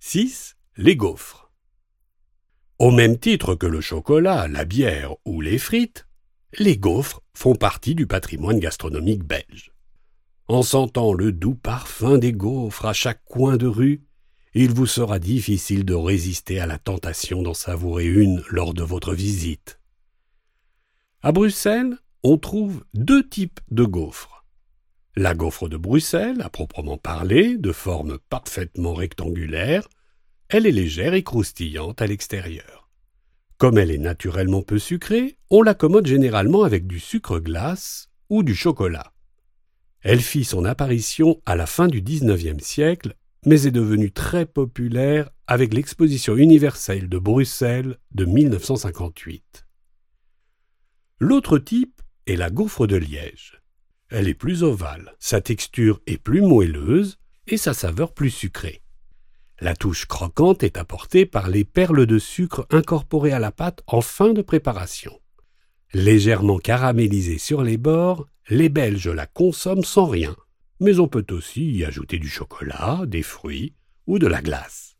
6. Les gaufres. Au même titre que le chocolat, la bière ou les frites, les gaufres font partie du patrimoine gastronomique belge. En sentant le doux parfum des gaufres à chaque coin de rue, il vous sera difficile de résister à la tentation d'en savourer une lors de votre visite. À Bruxelles, on trouve 2 types de gaufres. La gaufre de Bruxelles, à proprement parler, de forme parfaitement rectangulaire, elle est légère et croustillante à l'extérieur. Comme elle est naturellement peu sucrée, on l'accommode généralement avec du sucre glace ou du chocolat. Elle fit son apparition à la fin du XIXe siècle, mais est devenue très populaire avec l'exposition universelle de Bruxelles de 1958. L'autre type est la gaufre de Liège. Elle est plus ovale, sa texture est plus moelleuse et sa saveur plus sucrée. La touche croquante est apportée par les perles de sucre incorporées à la pâte en fin de préparation. Légèrement caramélisée sur les bords, les Belges la consomment sans rien, mais on peut aussi y ajouter du chocolat, des fruits ou de la glace.